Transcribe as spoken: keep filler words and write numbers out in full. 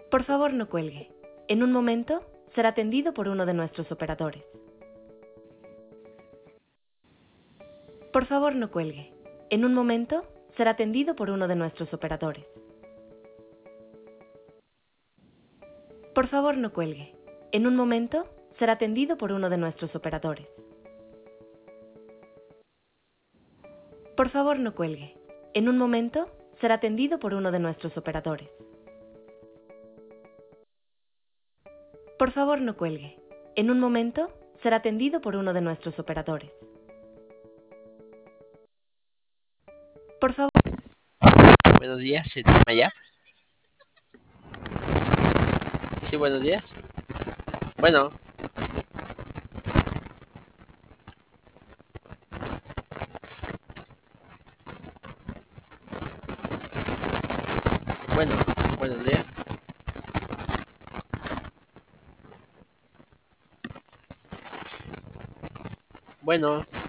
Por favor, no cuelgue. En un momento, será atendido por uno de nuestros operadores. Por favor, no cuelgue. En un momento, será atendido por uno de nuestros operadores. Por favor, no cuelgue. En un momento, será atendido por uno de nuestros operadores. Por favor, no cuelgue. En un momento, será atendido por uno de nuestros operadores. Por favor, no cuelgue. En un momento, será atendido por uno de nuestros operadores. Por favor. Buenos días, ¿se llama ya? Sí, buenos días. Bueno. Bueno, buenos días. Bueno.